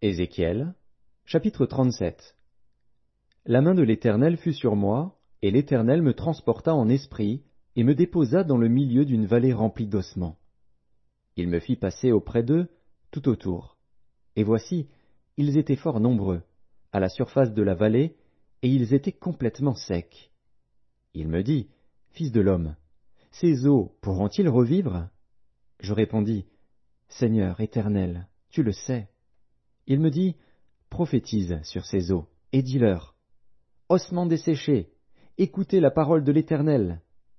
Ézéchiel, chapitre 37. La main de l'Éternel fut sur moi, et l'Éternel me transporta en esprit, et me déposa dans le milieu d'une vallée remplie d'ossements. Il me fit passer auprès d'eux, tout autour. Et voici, ils étaient fort nombreux, à la surface de la vallée, et ils étaient complètement secs. Il me dit, Fils de l'homme, ces eaux pourront-ils revivre? Je répondis, Seigneur Éternel, tu le sais. Il me dit, prophétise sur ces eaux, et dis-leur, ossements desséchés, écoutez la parole de l'Éternel.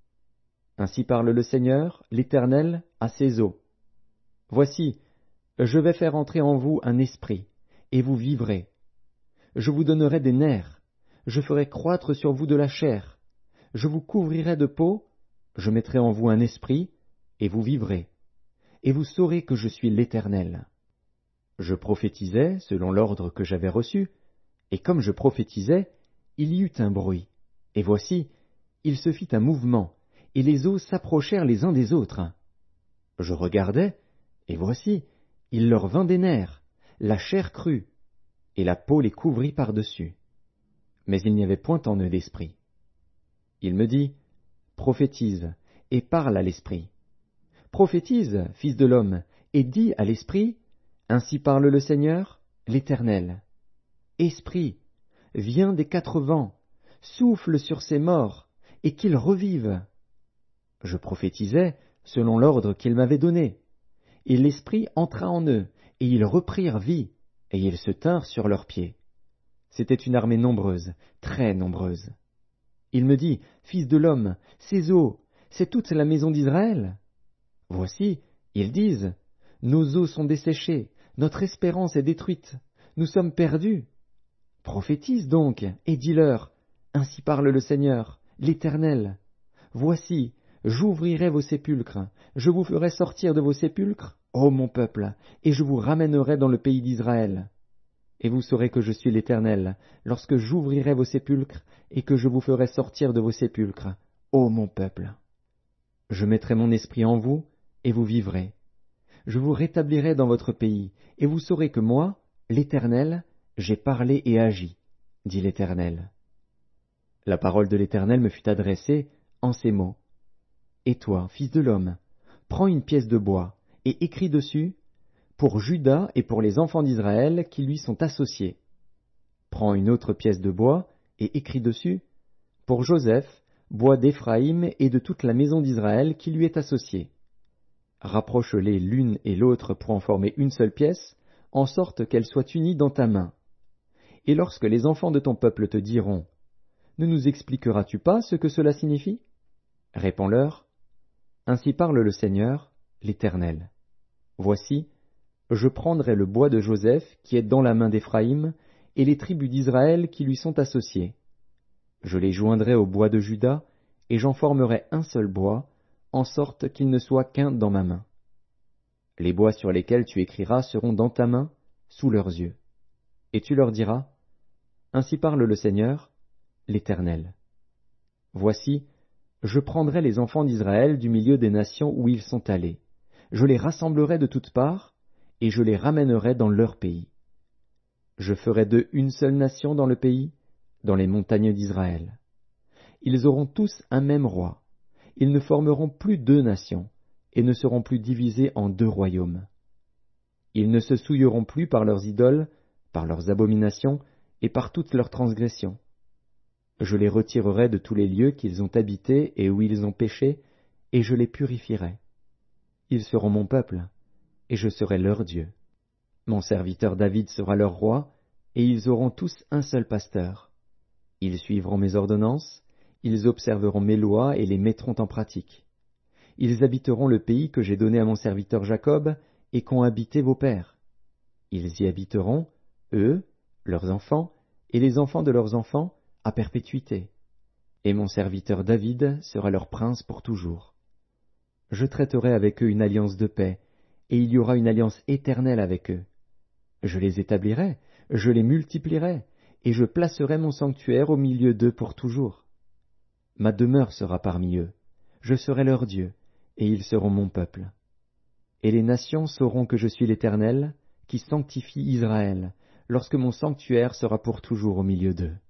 Ainsi parle le Seigneur, l'Éternel, à ces eaux. Voici, je vais faire entrer en vous un esprit, et vous vivrez. Je vous donnerai des nerfs, je ferai croître sur vous de la chair, je vous couvrirai de peau, je mettrai en vous un esprit, et vous vivrez. Et vous saurez que je suis l'Éternel. Je prophétisais selon l'ordre que j'avais reçu, et comme je prophétisais, il y eut un bruit. Et voici, il se fit un mouvement, et les eaux s'approchèrent les uns des autres. Je regardais, et voici, il leur vint des nerfs, la chair crut, et la peau les couvrit par-dessus. Mais il n'y avait point en eux d'esprit. Il me dit, prophétise, et parle à l'esprit. Prophétise, fils de l'homme, et dis à l'esprit, ainsi parle le Seigneur, l'Éternel. Esprit, viens des quatre vents, souffle sur ces morts, et qu'ils revivent. Je prophétisais selon l'ordre qu'il m'avait donné. Et l'Esprit entra en eux, et ils reprirent vie, et ils se tinrent sur leurs pieds. C'était une armée nombreuse, très nombreuse. Il me dit, Fils de l'homme, ces eaux, c'est toute la maison d'Israël. Voici, ils disent, nos eaux sont desséchées, notre espérance est détruite, nous sommes perdus. Prophétise donc, et dis-leur, ainsi parle le Seigneur, l'Éternel. Voici, j'ouvrirai vos sépulcres, je vous ferai sortir de vos sépulcres, ô mon peuple, et je vous ramènerai dans le pays d'Israël. Et vous saurez que je suis l'Éternel, lorsque j'ouvrirai vos sépulcres, et que je vous ferai sortir de vos sépulcres, ô mon peuple. Je mettrai mon esprit en vous, et vous vivrez. Je vous rétablirai dans votre pays, et vous saurez que moi, l'Éternel, j'ai parlé et agi, dit l'Éternel. La parole de l'Éternel me fut adressée en ces mots. Et toi, fils de l'homme, prends une pièce de bois, et écris dessus, pour Juda et pour les enfants d'Israël qui lui sont associés. Prends une autre pièce de bois, et écris dessus, pour Joseph, bois d'Éphraïm et de toute la maison d'Israël qui lui est associée. Rapproche-les l'une et l'autre pour en former une seule pièce, en sorte qu'elles soient unies dans ta main. Et lorsque les enfants de ton peuple te diront, ne nous expliqueras-tu pas ce que cela signifie? Réponds-leur, ainsi parle le Seigneur, l'Éternel. Voici, je prendrai le bois de Joseph qui est dans la main d'Éphraïm, et les tribus d'Israël qui lui sont associées. Je les joindrai au bois de Juda, et j'en formerai un seul bois, en sorte qu'il ne soit qu'un dans ma main. Les bois sur lesquels tu écriras seront dans ta main, sous leurs yeux. Et tu leur diras, ainsi parle le Seigneur, l'Éternel. Voici, je prendrai les enfants d'Israël du milieu des nations où ils sont allés. Je les rassemblerai de toutes parts, et je les ramènerai dans leur pays. Je ferai d'eux une seule nation dans le pays, dans les montagnes d'Israël. Ils auront tous un même roi. Ils ne formeront plus deux nations, et ne seront plus divisés en deux royaumes. Ils ne se souilleront plus par leurs idoles, par leurs abominations, et par toutes leurs transgressions. Je les retirerai de tous les lieux qu'ils ont habités et où ils ont péché, et je les purifierai. Ils seront mon peuple, et je serai leur Dieu. Mon serviteur David sera leur roi, et ils auront tous un seul pasteur. Ils suivront mes ordonnances, ils observeront mes lois et les mettront en pratique. Ils habiteront le pays que j'ai donné à mon serviteur Jacob, et qu'ont habité vos pères. Ils y habiteront, eux, leurs enfants, et les enfants de leurs enfants, à perpétuité. Et mon serviteur David sera leur prince pour toujours. Je traiterai avec eux une alliance de paix, et il y aura une alliance éternelle avec eux. Je les établirai, je les multiplierai, et je placerai mon sanctuaire au milieu d'eux pour toujours. Ma demeure sera parmi eux, je serai leur Dieu, et ils seront mon peuple. Et les nations sauront que je suis l'Éternel, qui sanctifie Israël, lorsque mon sanctuaire sera pour toujours au milieu d'eux.